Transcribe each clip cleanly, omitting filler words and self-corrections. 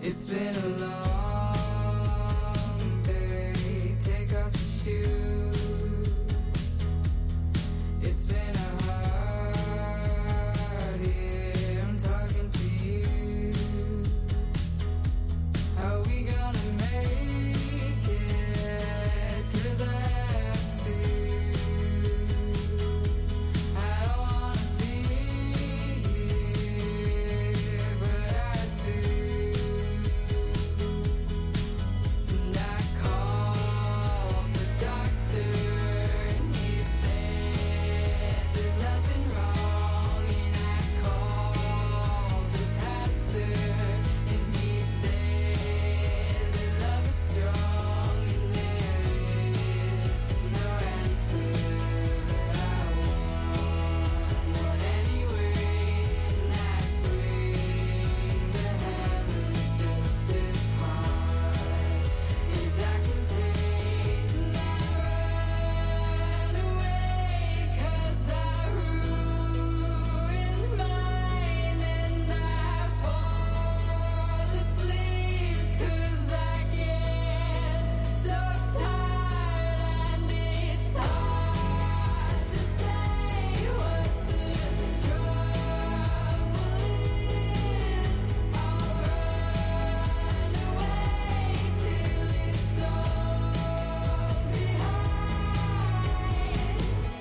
It's been a long day. Take off your shoes. It's been a hard year. I'm talking to you. How we gonna make it? 'Cause I have to. I don't wanna be here, but I do. And I called the doctor and he said there's nothing wrong. And I called the pastor and he said that love is strong and there is no answer that I want anyway. And I swing the hammer just as hard as I can take. And I run away 'cause I ruined mine. And I fall asleep 'cause I get so tired. And it's hard to say what the trouble is. I'll run away till it's all behind.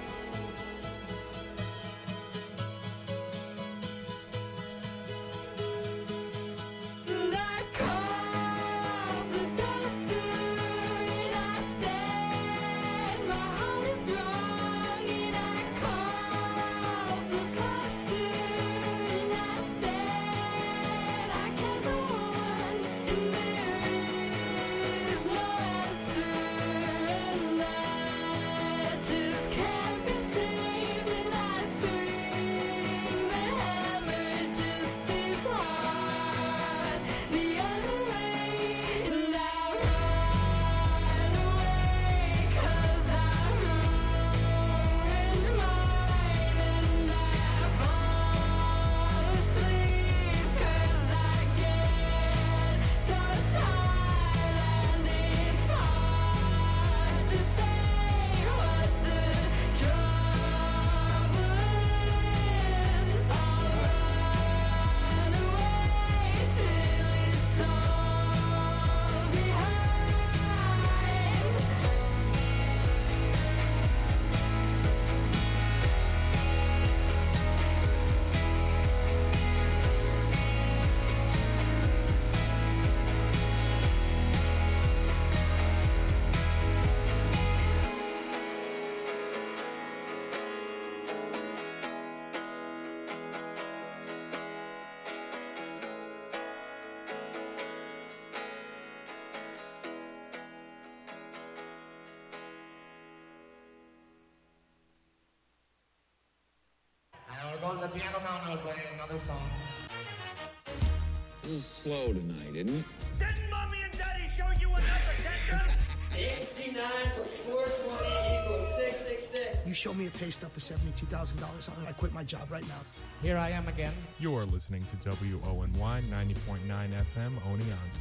And I called the doctor and I said my heart is wrong. And I called the pastor and I said I can't go on. And there is no answer and I just can't be saved. And I swing the hammer just as hard the other way. And I run away 'cause I ruined mine. And I fall asleep 'cause I get so tired. And it's hard to say what the trouble is. I'll run away till it's all behind. And we're going to the piano now and I'll play another song. This is slow tonight, isn't it? Didn't mommy and daddy show you enough attention? 69 plus 420 equals 666. You show me a pay stub for $72,000 on it, I quit my job right now. Here I am again. You are listening to WONY 90.9 FM Oneonta.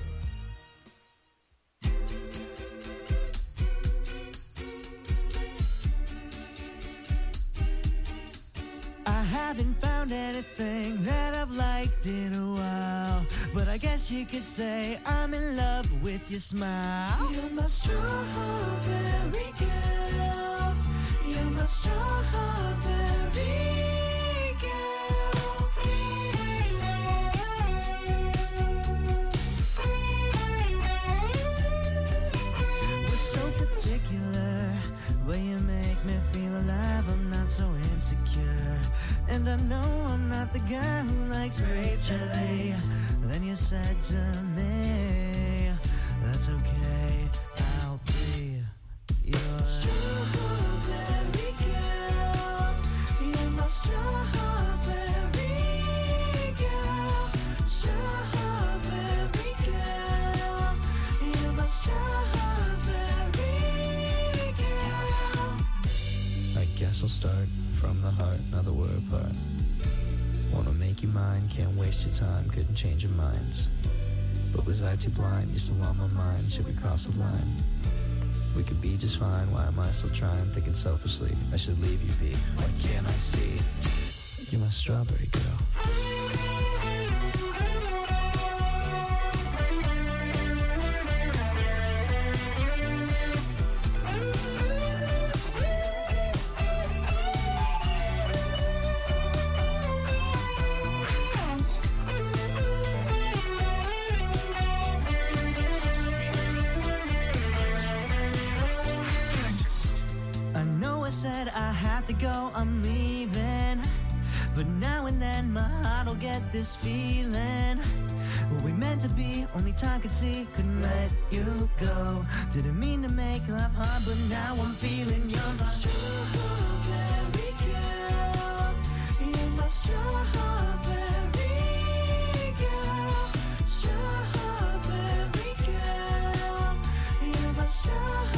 I haven't found anything that I've liked in a while, but I guess you could say I'm in love with your smile. You're my strawberry girl. You're my strawberry girl. We're so particular, but you make me feel alive. I'm not so insecure, and I know I'm not the guy who likes grape jelly. Then you said to me, that's okay, I'll be your strawberry girl. You're my strawberry girl. Strawberry girl. You're my strawberry girl. I guess I'll start from the heart, now that we're apart. Wanna make you mine, can't waste your time, couldn't change your minds. But was I too blind? You're still on my mind. Should we cross the line? We could be just fine. Why am I still trying? Thinking selfishly I should leave you be. Why can't I see? You're my strawberry girl. Said I had to go, I'm leaving. But now and then my heart'll get this feeling. What we meant to be, only time could see. Couldn't let you go. Didn't mean to make love hard, but now I'm feeling you're my strawberry girl. You're my strawberry girl. Strawberry girl. You're my strawberry.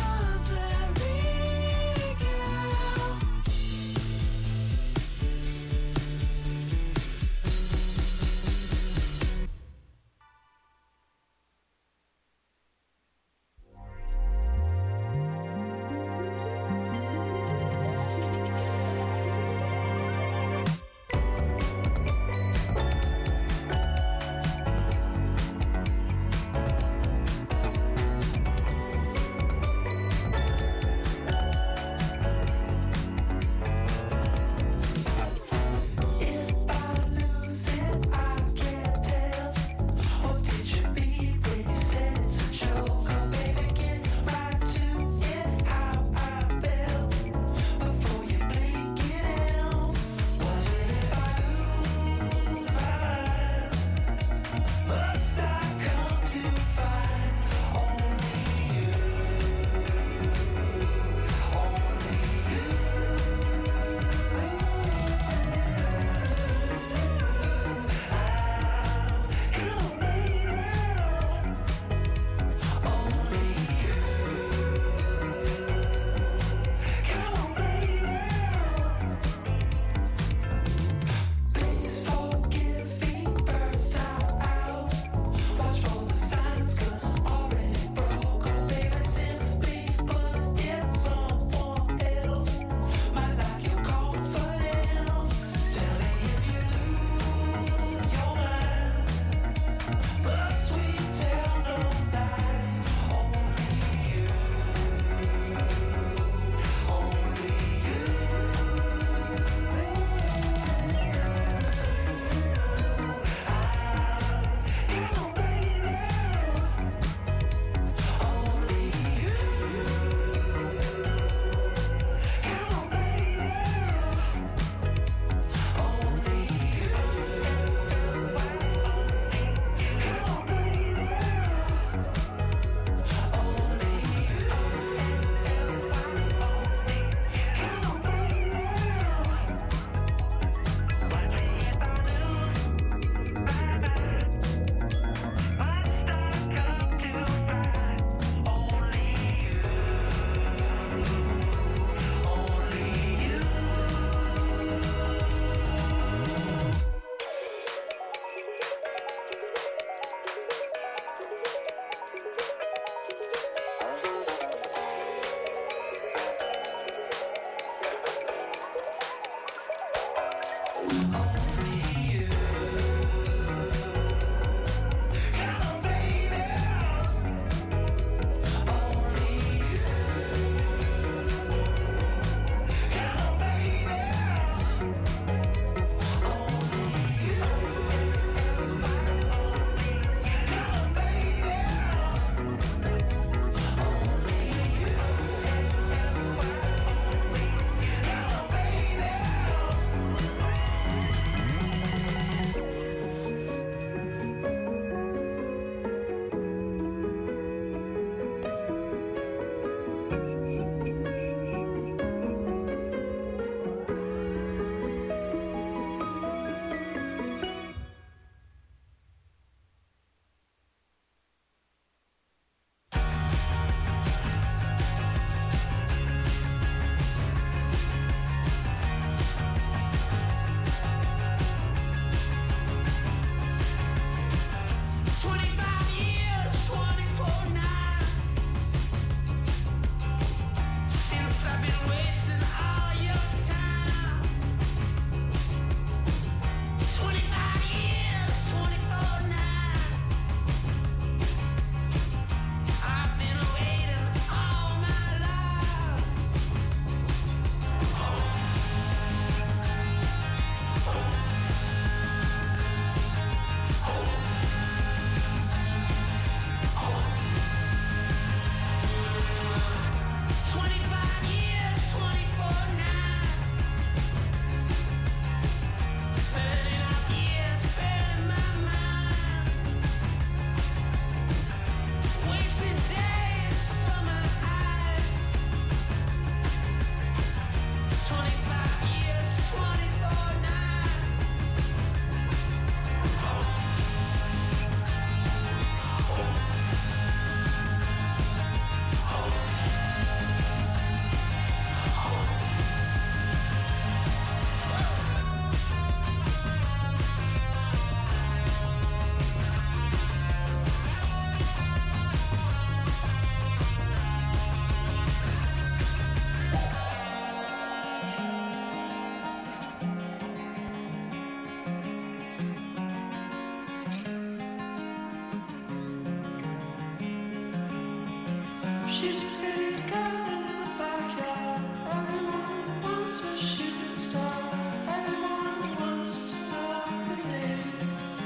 She's a pretty girl in the backyard. Everyone wants a shooting star. Everyone wants to know her name.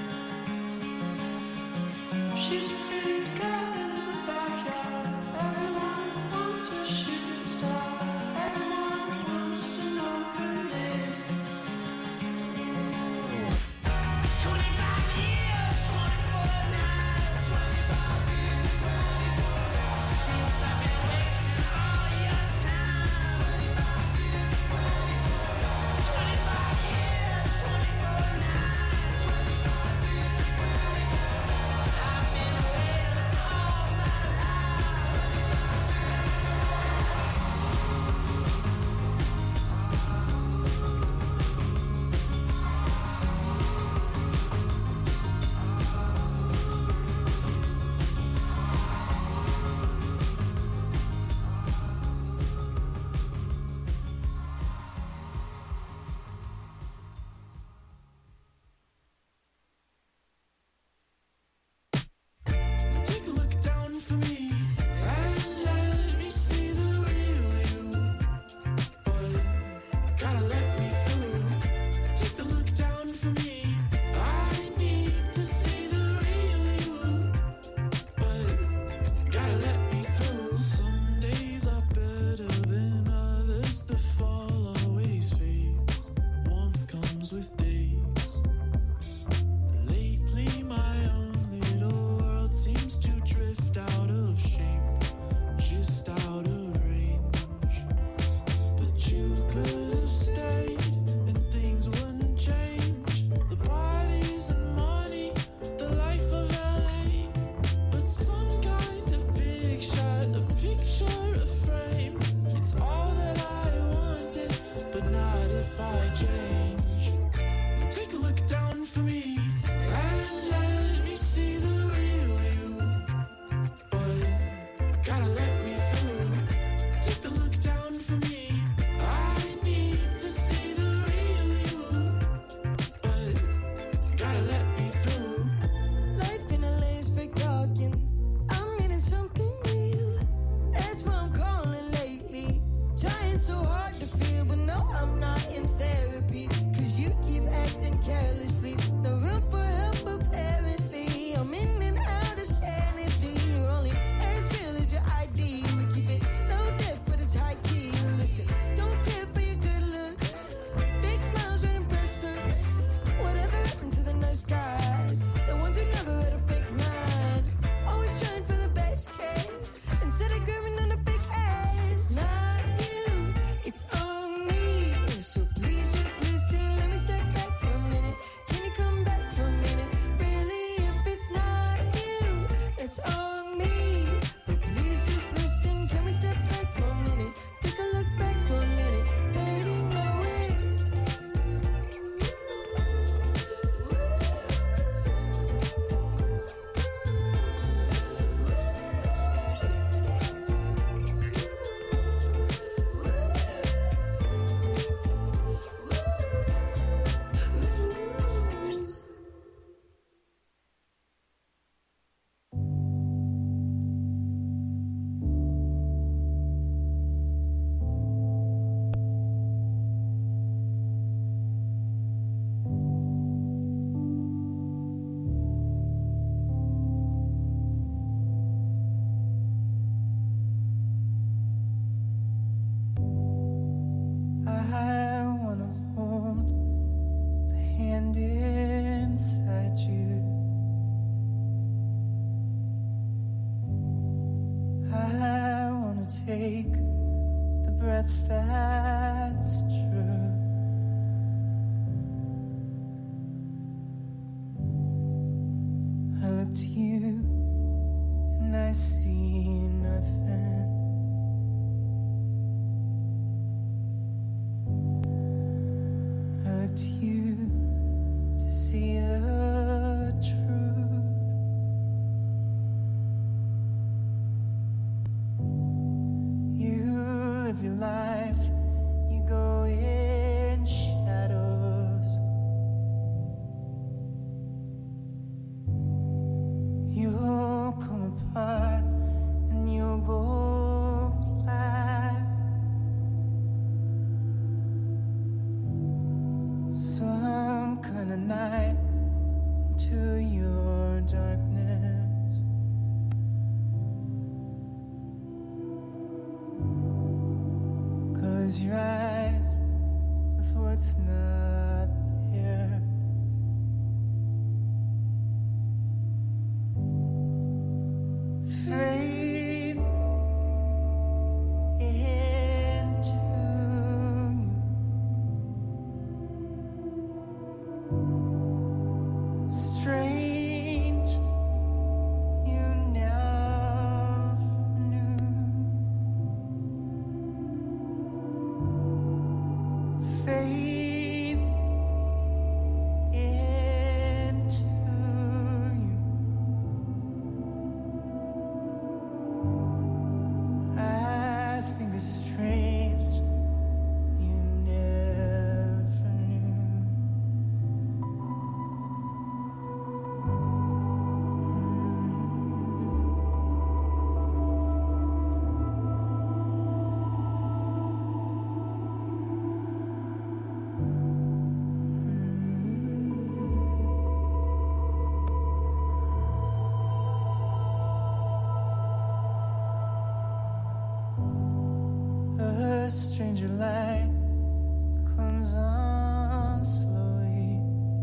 She's a pretty girl in the backyard. Everyone wants a shooting star. Everyone wants to know her name. 25 years, 24 nights, 25 years, 24 since I've been wasting all your time. 25 years, 25 years, 24 nights, 25 years, 24 I've been waiting all my life. 'Take a look down for me and let me see the real you. But gotta let me through. Take a look down for me. I need to see the real you. But gotta let me through. Some days are better than others. The fall always fades. Warmth comes with days. Lately my own little world seems to drift out of shape, just out of range. But you could have stayed and things wouldn't change. The parties and money, the life of LA. But some kind of big shot, a picture, a frame. It's all that I wanted, but not if I change. Take a look down for me and let me see the real you. But gotta let me through. Take a look down for me. I need to see the real you. But gotta let me through. Life in LA is fake talking. I'm meaning something real. That's why I'm calling lately. Trying so hard to feel, but no, I'm not in therapy. Cause you keep acting carelessly. No room for help apparently. I'm in and out of sanity. You're only as real as your ID. We keep it low def, but it's high key. Listen, don't care for your good looks. Big smiles right impress us. Whatever happened to the nice guys? The ones who never read a fake line. Always trying for the best case instead of grabbing on the big ass. Not you, it's on me. So please just listen. Let me step back for a minute. Can you come back for a minute? Really, if it's not you, it's on me. But please just listen. Can we step back for a minute? Take a look back for a minute. Baby, know it. I wanna hold the hand inside you. I wanna take the breath that's true. I look to you and I see nothing. I look to you to see the truth. You live your life, you go some kind of night to your darkness. Close your eyes with what's not here. Fade into you. Strange, you never knew. Fade into you. I think it's strange you never knew. A stranger light comes on slowly.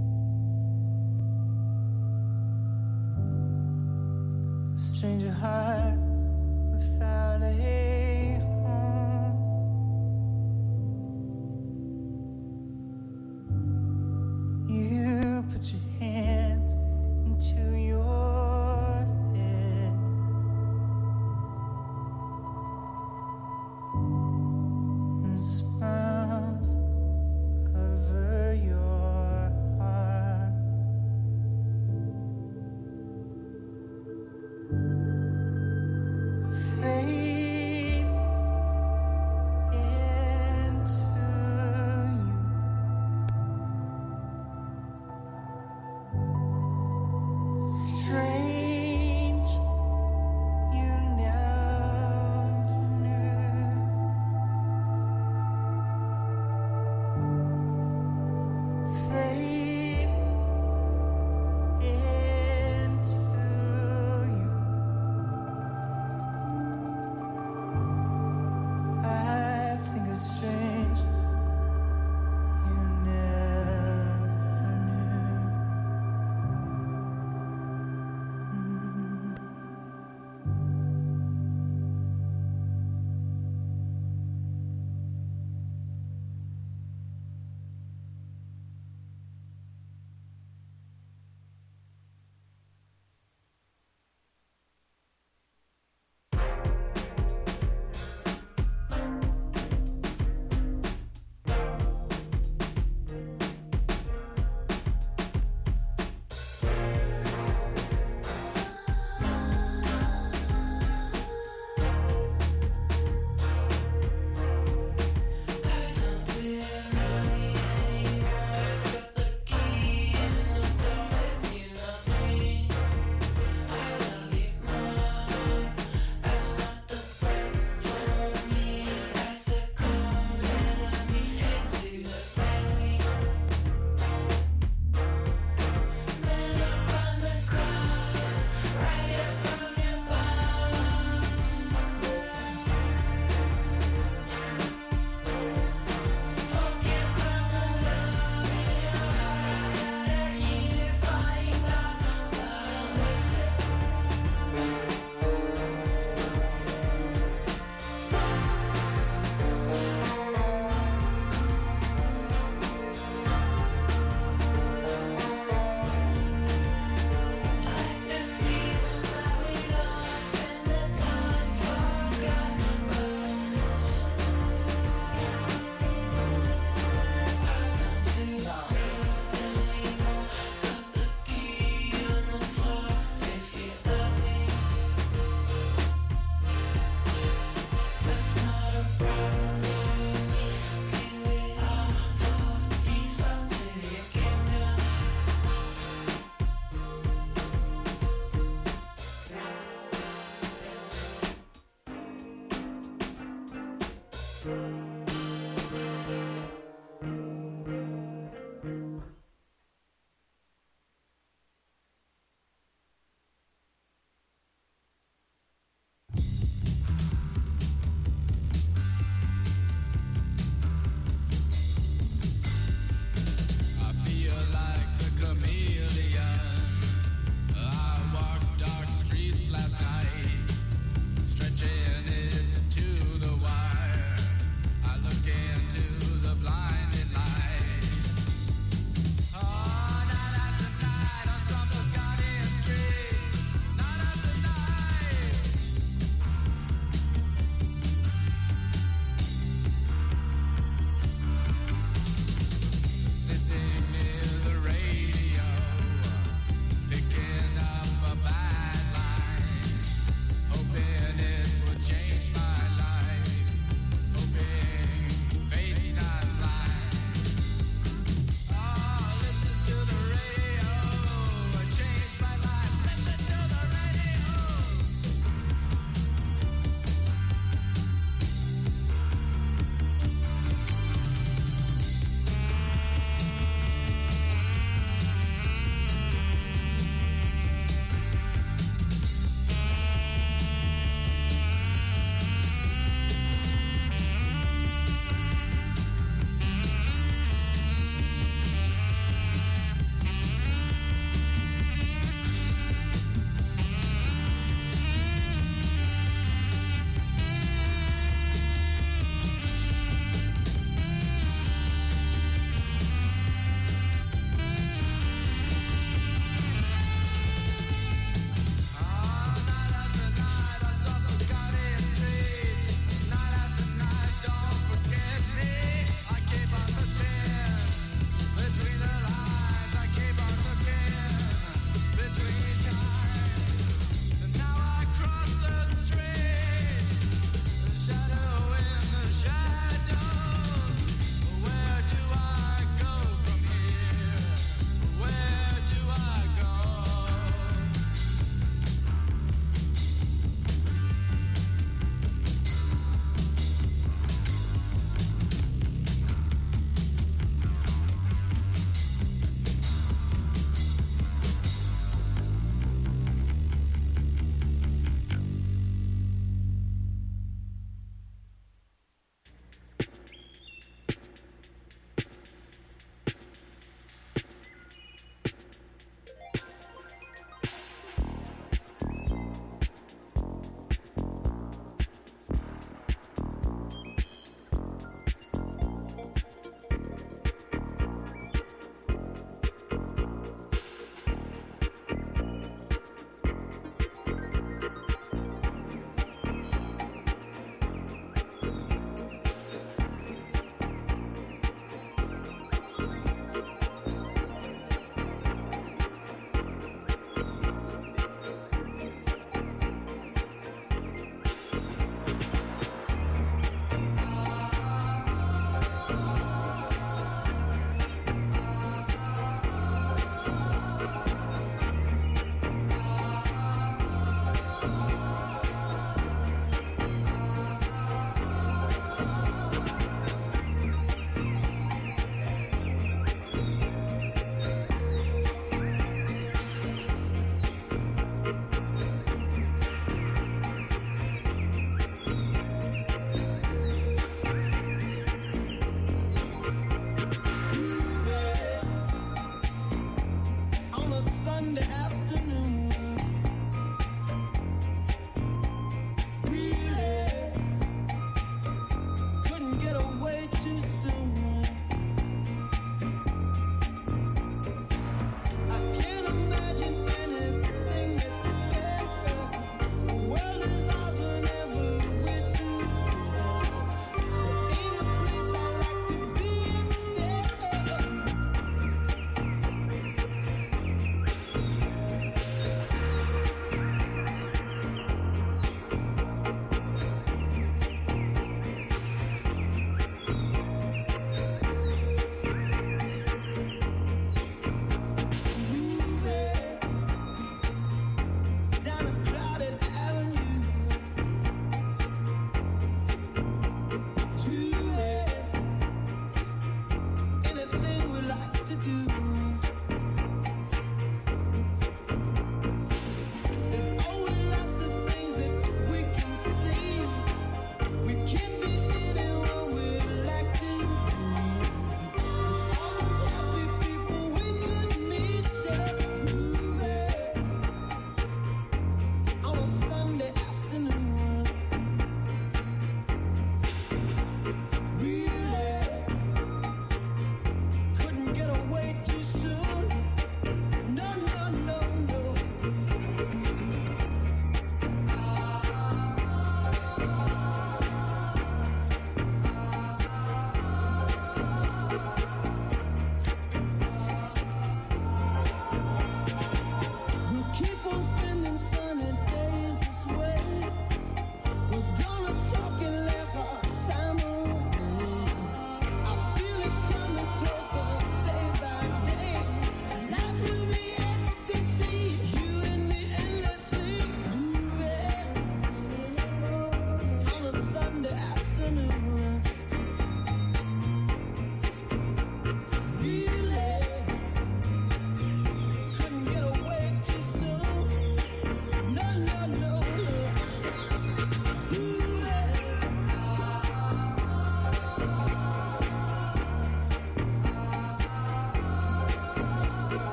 A stranger heart without a home. You put your hands into your head. And smiles cover your heart.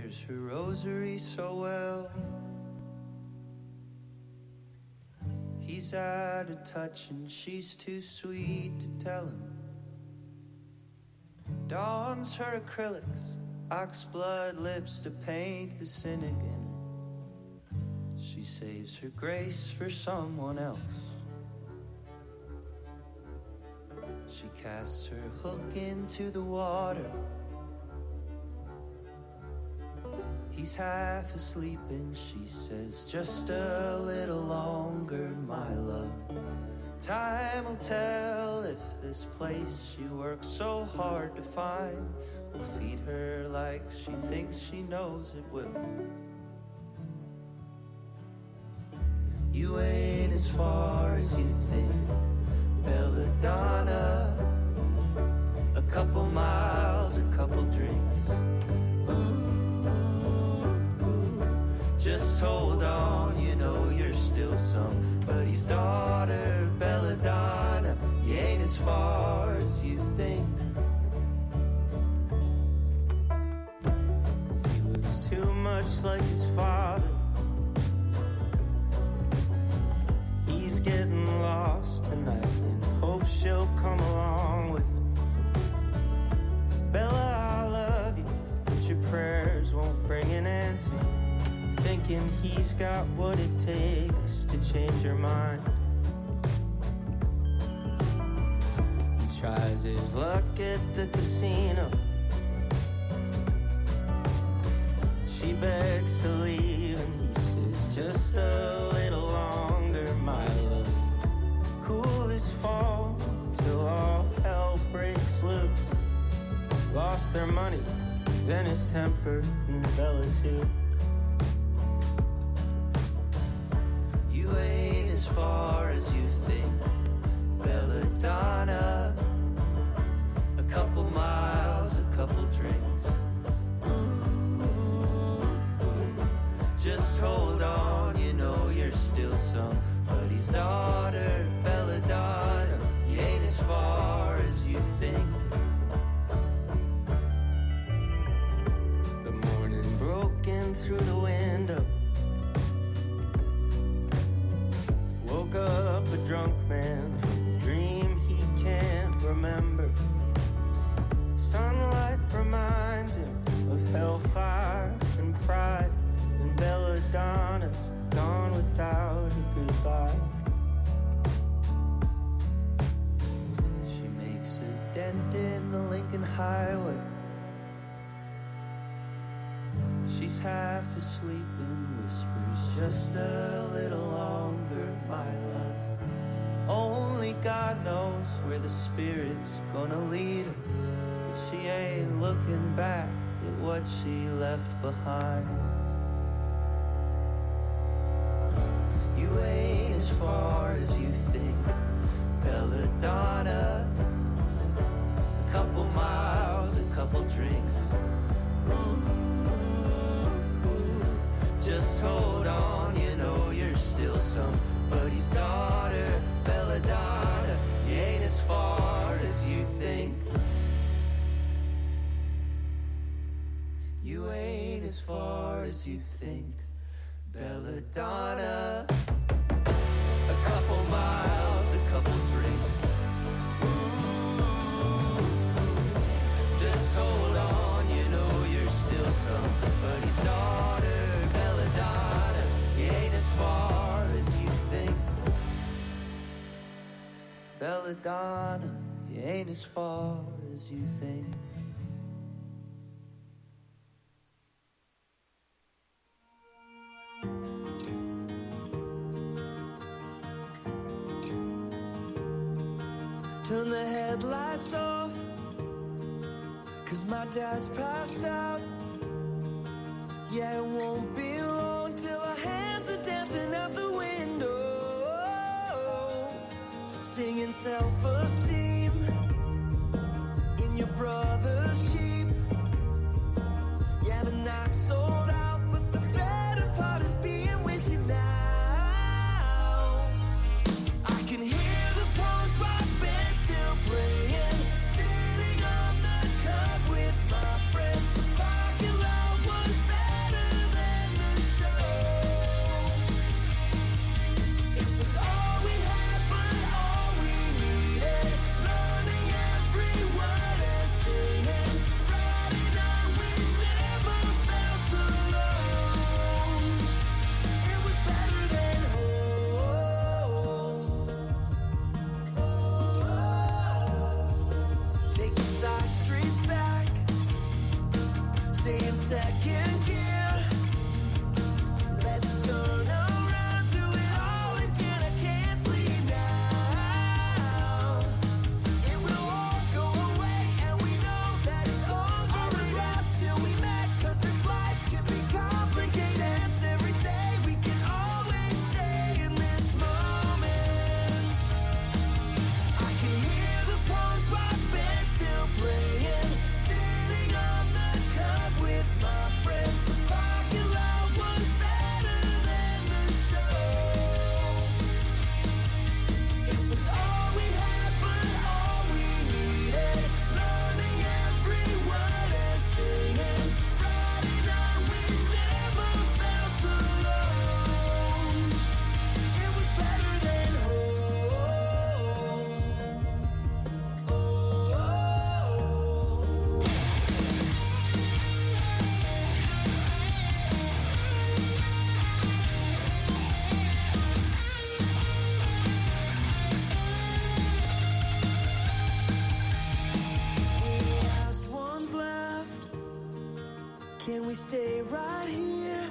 wears her rosary so well. He's out of touch and she's too sweet to tell him. Dons her acrylics, oxblood lips to paint the sin again. She saves her grace for someone else. She casts her hook into the water. He's half asleep and she says, just a little longer, my love. Time will tell if this place she works so hard to find will feed her like she thinks she knows it will. You ain't as far as you think, Belladonna. A couple miles, a couple drinks. Just hold on, you know you're still somebody's daughter, Belladonna. You ain't as far as you think. He looks too much like his father. He's getting lost tonight and hopes she'll come along with him. Bella, I love you, but your prayers won't bring an answer. Thinking he's got what it takes to change her mind. He tries his luck at the casino. She begs to leave and he says, just a little longer, my love. Cool as fall till all hell breaks loose. Lost their money, then his temper, and Bella too. You ain't as far as you think, Belladonna. A couple miles, a couple drinks. Ooh. Just hold on, you know you're still somebody's daughter, Belladonna. You ain't as far as you think. The morning broke in through the window. Woke up a drunk man from a dream he can't remember. Sunlight reminds him of hellfire and pride, and Belladonna's gone without a goodbye. She makes a dent in the Lincoln Highway. She's half asleep and whispers, just a little longer, my love. Only God knows where the Spirit's gonna lead her, but she ain't looking back at what she left behind. You ain't as far as you think, Belladonna. A couple miles, a couple drinks. Just hold on, you know you're still somebody's daughter, Belladonna. You ain't as far as you think. You ain't as far as you think, Belladonna. A couple miles, a couple drinks. Just hold on, you know you're still somebody's daughter, Belladonna. You ain't as far as you think, Belladonna. You ain't as far as you think. Turn the headlights off, 'cause my dad's passed out. Yeah, it won't be long till our hands are dancing out the window, singing self-esteem in your brother's Jeep. Yeah, the night's sold out, but the better part is being with you now. I can hear the punk rock band still playing, sitting on the curb with my friends. The parking lot was bad. second gear. Let's turn around, do it all again. I can't sleep now. It will all go away, and we know that it's over. I was lost till we met, 'cause this life can be complicated. Dance every day, we can always stay in this moment. I can hear the punk rock band still playing, sitting on the curb with my friends. The parking lot was better than the show. It was all we had, but all we needed. Learning every word and singing. Friday night, we never felt alone. It was better than home. Last one's left. Can we stay right here?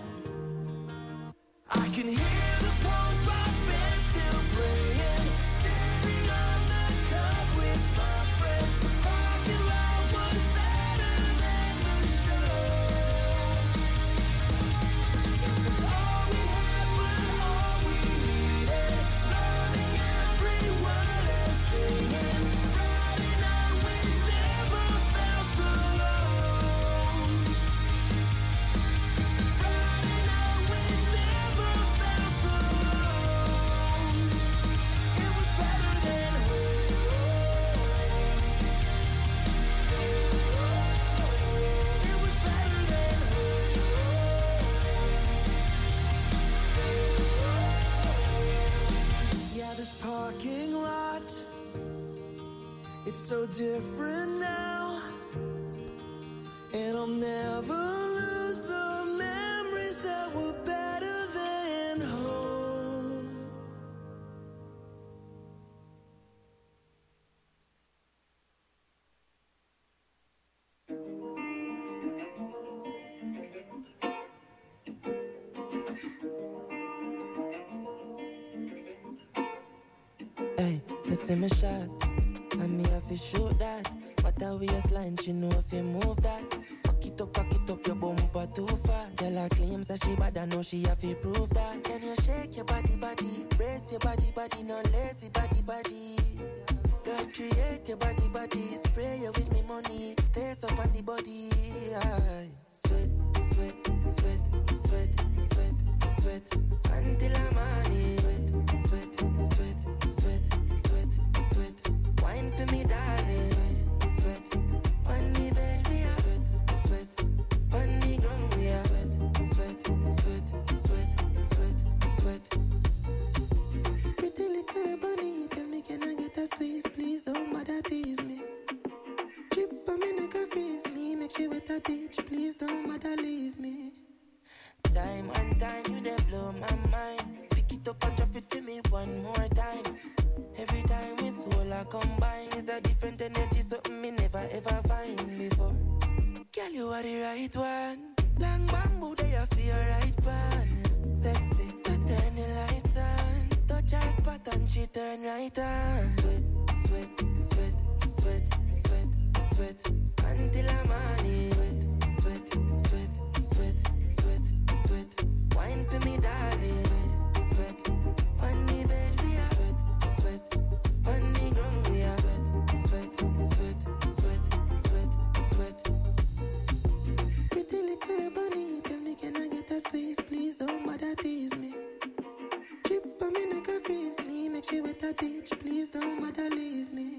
I can hear the punk rock band still playing, sitting on the curb with my friends. The parking lot was better than the show. It was all we had, but all we needed. Learning every word and singing. Friday night, we never felt alone. Friday night, we never felt alone. It was better than home. It was better than home. Yeah, this parking lot, it's so different now, and I'll never lose the memories that were better than home. Hey, me see me shot, and me have to shoot that. But a waistline, she know if you move that. Pack it up, your bumper too far. Tell her claims that she bad, I know she have to prove that. Can you shake your body, brace your body, no lazy body. Girl, create your body, spray you with me money. Stays up on the body. Aye. Sweat, until I'm on it. Sweat, wine for me, darling. Sweat, on me, baby. Sweat, on the ground, yeah. Sweat. Pretty little bunny, tell me, can I get a squeeze? Please don't bother tease me. Trip on me, neck a freeze me, make she wet a bitch. Please don't bother leave me. Time and time, you dey blow my mind. Pick it up and drop it for me one more time. Every time we soul I combine, it's a different energy, something me never ever find before. Girl, you are the right one. Long bamboo, they are for your right pan. Sexy, so turn the lights on. Touch her spot and she turn right on. Sweat, until I'm on it. Sweat, wine for me, darling. Sweat, on me, baby. Sweat, on the ground, yeah. Sweat. Pretty little bunny, tell me, can I get a squeeze? Please don't bother tease me. Trip on me, neck a freeze me, make she wet a bitch. Please don't bother leave me.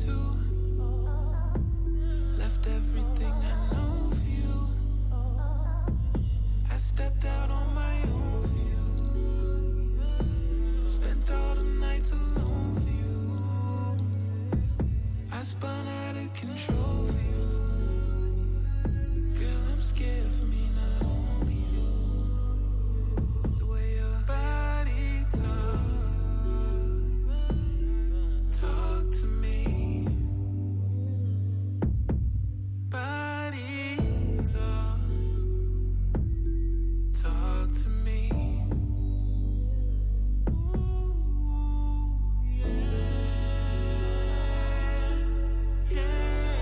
to. Left everything I know for you. I stepped out on my own for you. Spent all the nights alone for you. I spun out of control for you. Girl, I'm scared for me, not only you. The way your body talk to me. Body talk to me. Ooh, yeah, yeah.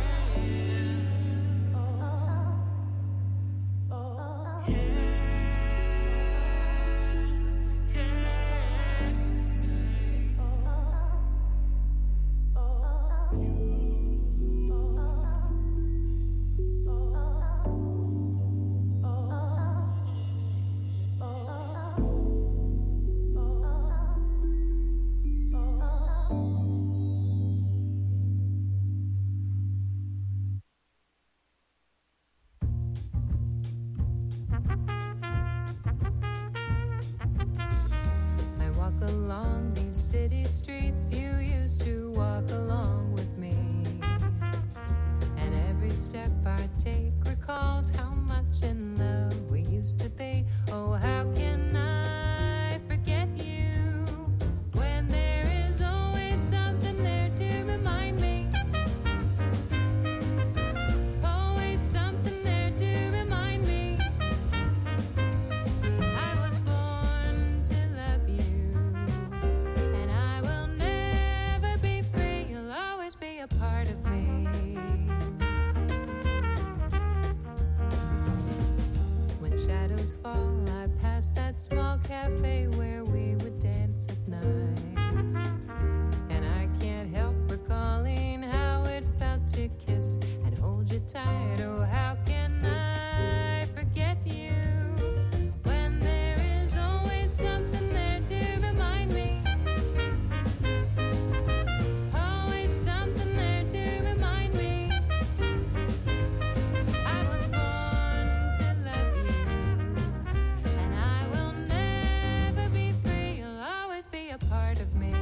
I walk along these city streets you used to walk along with me. And every step I take recalls how much in love we used to be. Oh, how can I forget you when there is always something there to remind me? Always something there to remind me. I was born to love you, and I will never be free. You'll always be a part of me. When shadows fall, I pass that small cafe where we would dance at night. And I can't help recalling how it felt to kiss and hold you tight. Oh, how can I forget you when there is always something there to remind me? Always something there to remind me. I was born to love you, and I will never be free. You'll always be a part of me.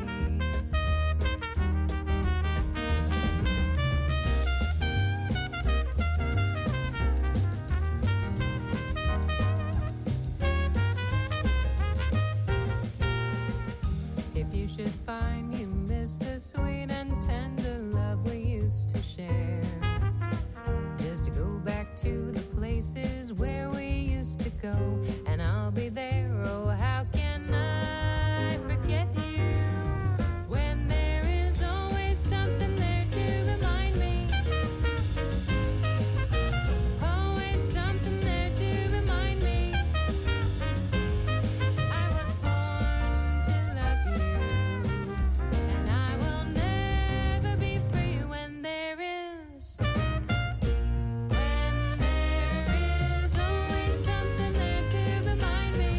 If you should find you miss the sweet and tender love we used to share, just to go back to the places where we used to go, and I'll be there. Oh, how can I forget you when there is always something there to remind me? Always something there to remind me. I was born to love you, and I will never be free when there is always something there to remind me.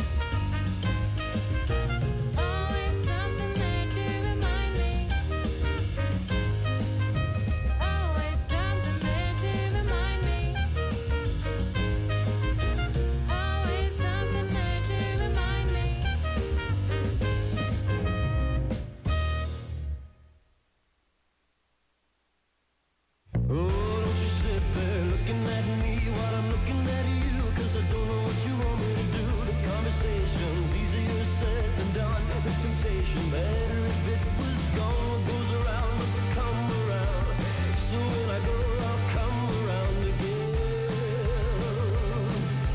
Always something there to remind me. Always something there to remind me. Always something there to remind me. Oh, don't you sit there looking at me while I'm looking at you, 'cause I don't know what you want me to do. The conversation's easier said than done. The temptation better if it was gone. What goes around must come around. So when I go, I'll come around again.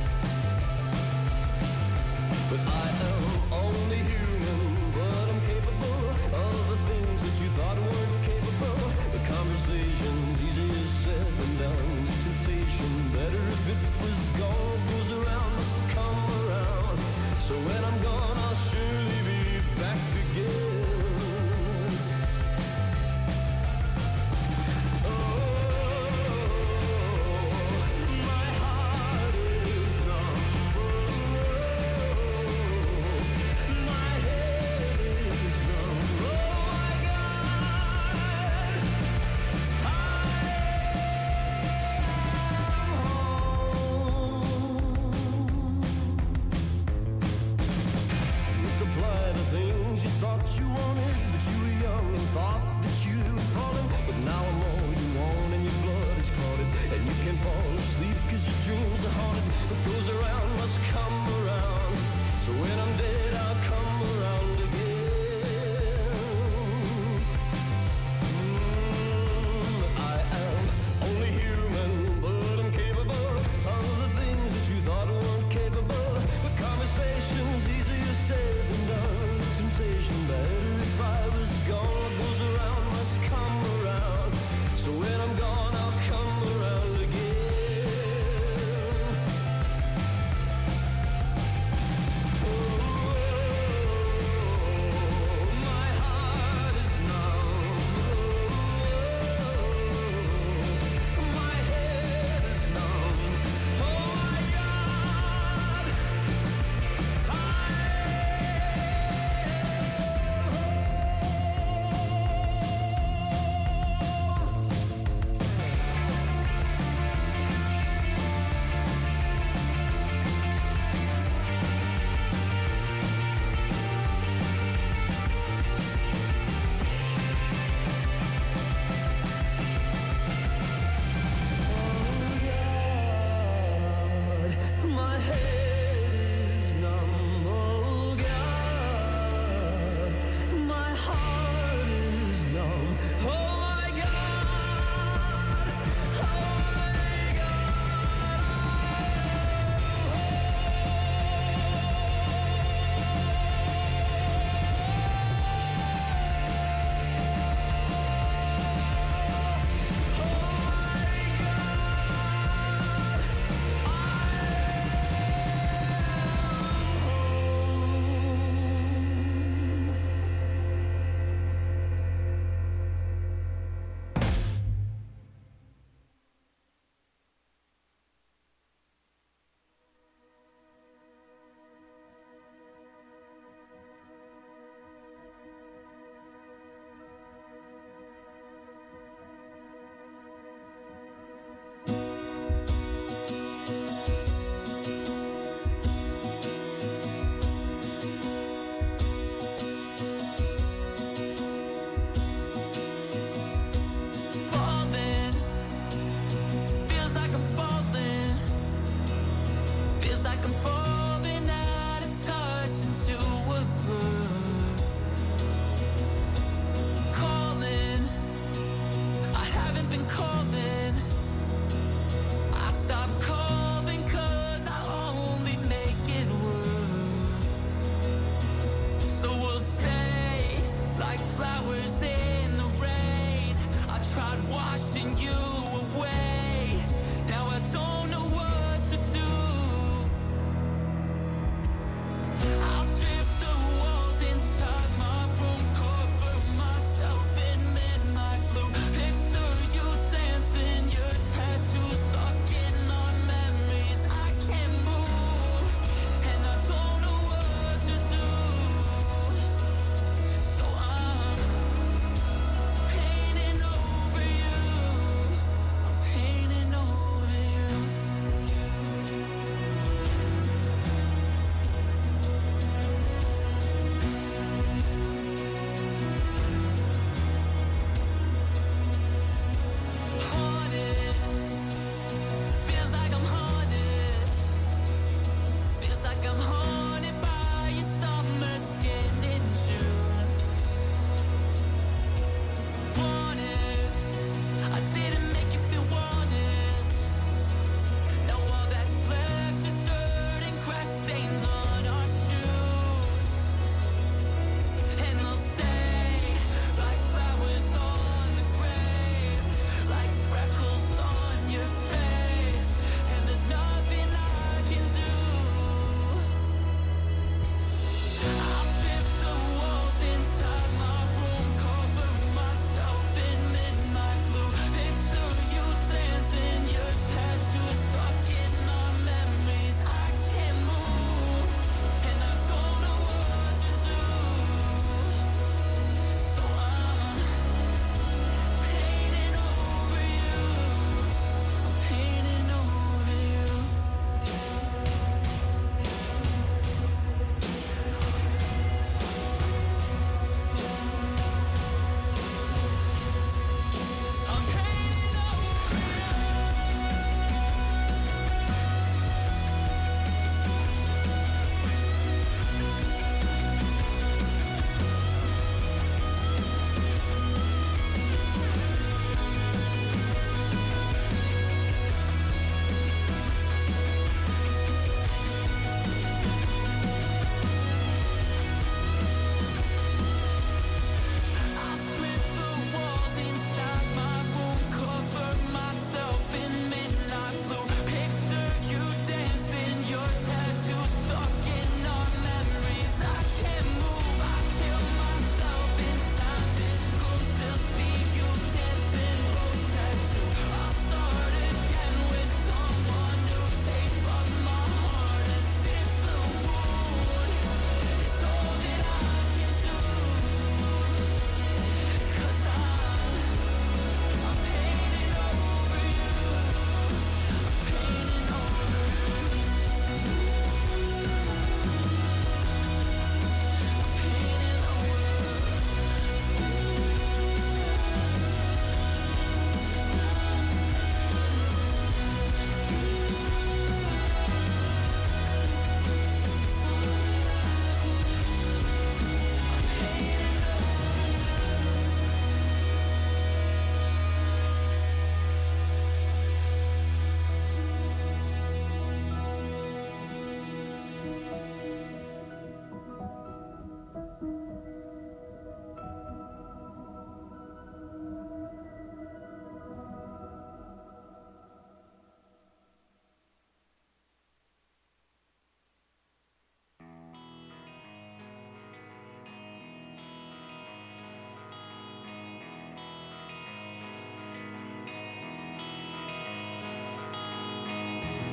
But I am only human, but I'm capable of the things that you thought weren't capable. The conversation's easier said than done. The temptation better if it was gone. What goes around must come around. So when I'm gone, I'll surely be back again. fall asleep 'cause your dreams are haunted. What goes around must come around. So when I'm dead, I'll come around again. I am only human, but I'm capable of the things that you thought weren't capable. But conversation's easier said than done. Temptation better if I was gone. What goes around must come around. So when I'm gone, I'll come around again. My heart is numb. My head is numb. Oh my God. My head is numb, oh God. My heart is numb, oh my God. Oh my falling, feels like I'm falling, feels like I'm falling out of touch into a blur. Calling, I haven't been calling, I stopped calling 'cause I only make it worse. So we'll stay like flowers in the rain. I tried washing you away. Now I don't know what to do. I'll strip the walls inside my room, cover myself in midnight blue. Picture you dancing, your tattoos stuck in our memories. I can't move, and I don't know what to do. So I'm painting over you. I'm painting over you. Haunted, feels like I'm haunted. Feels like I'm haunted by your summer skin in June. Wanted, I didn't make you feel wanted. Now all that's left is dirt and grass stains on our shoes. And they'll stay like flowers on the grave, like freckles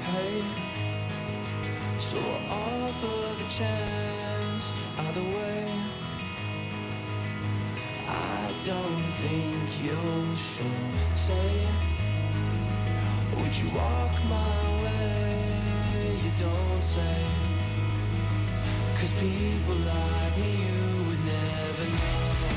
Hey, so I'll offer the chance. Either way, I don't think you'll show. Say, would you walk my way? You don't say, 'cause people like me you would never know.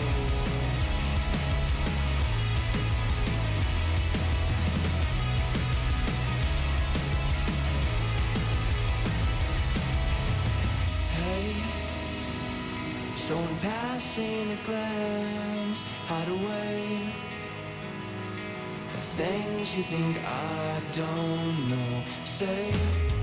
So in passing a glance, hide away the things you think I don't know. Say